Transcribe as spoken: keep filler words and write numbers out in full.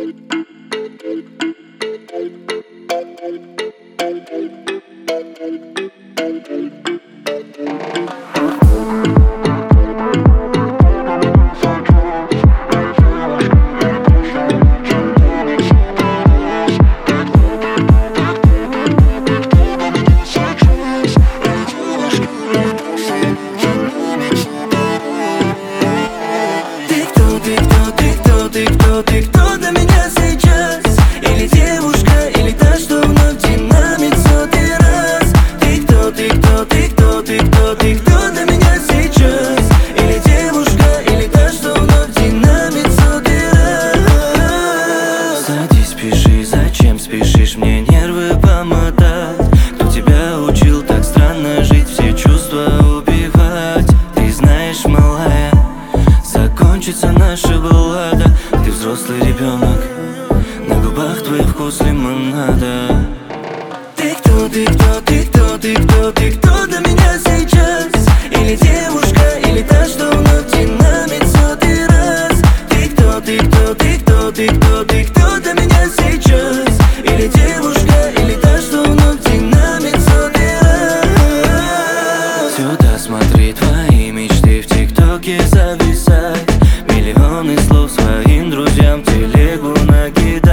Ты кто, ты кто для меня сейчас? Или девушка, или та, что вновь динамит сотый раз? Ты кто, ты кто, ты кто, ты кто, ты кто для меня сейчас? Или девушка, или та, что вновь динамит сотый раз? Садись, пиши, зачем спешишь мне нервы помотать? Кто тебя учил так странно жить, все чувства убивать? Ты знаешь, малая, закончится наша баллада. Ты взрослый ребенок, на губах твой вкус лимонада. Ты кто, ты кто, ты кто, ты кто, ты кто для меня сейчас? Или девушка, или та, что вновь динамит сотый раз? Ты кто, ты кто, ты кто, ты кто, ты кто для меня сейчас? Или девушка, или та, что вновь динамит сотый раз? Сюда смотри, твои мечты в ТикТоке зависать. Миллионы слов своим друзьям телегу накидать.